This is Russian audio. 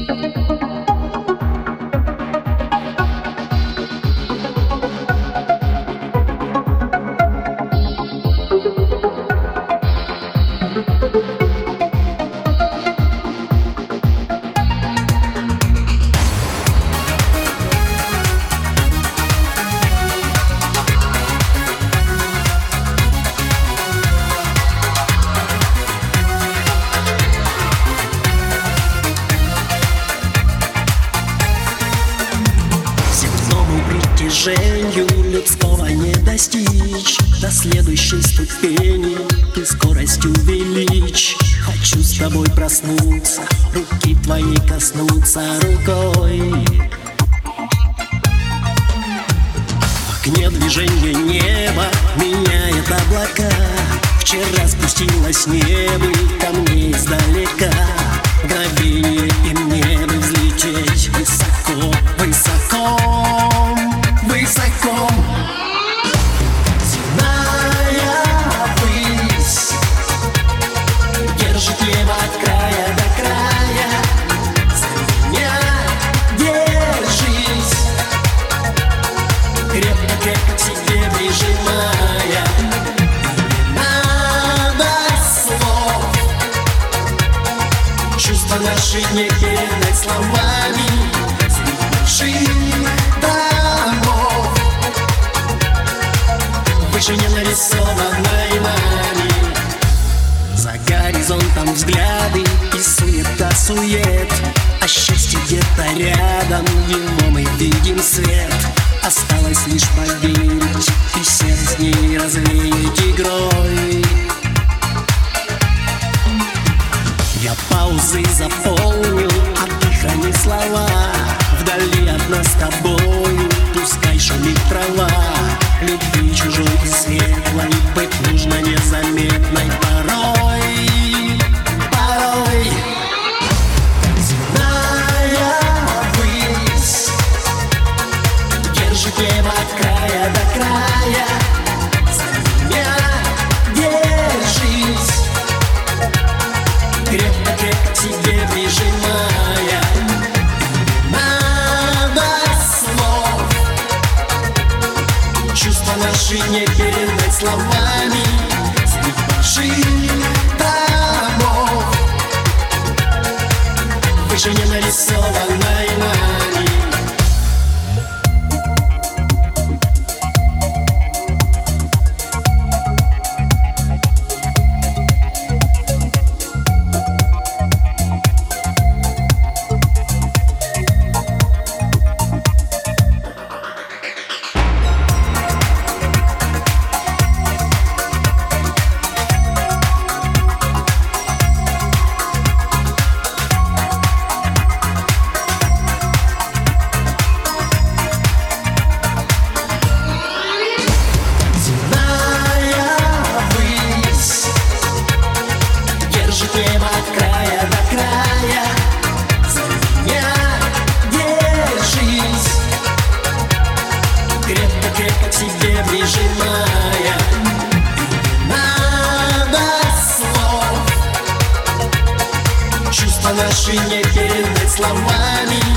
Женью людского не достичь. До следующей ступени ты скорость увеличь. Хочу с тобой проснуться, руки твои коснуться рукой. В окне движение неба меняет облака. Вчера спустилась небо ко мне издалека. Мгновение и мне бы взлететь высоко, высоко. Высоко, земная высь держит небо от края до края. За меня держись, крепко-крепко к себе прижимая. Не надо слов, чувства наши не передать словами. Среди выше не нарисованной нами. За горизонтом взгляды и суета-сует, а счастье где-то рядом, его мы видим свет. Осталось лишь поверить и сердце не развеять игрой. Я паузы заполню, а ты храни слова. Вдали от нас с тобою пускай шумит трава. Любви чужой и светлой быть нужно незаметной порой. Порой земная высь держит небо от края до края. За меня держись, крепко-крепко к себе прижимая. Чувства наши не передать словами. Среди больших домов выше не нарисованной нами. Небо от края до края. За меня держись, крепко-крепко к себе прижимая. Надо слов, чувства наши не передать словами.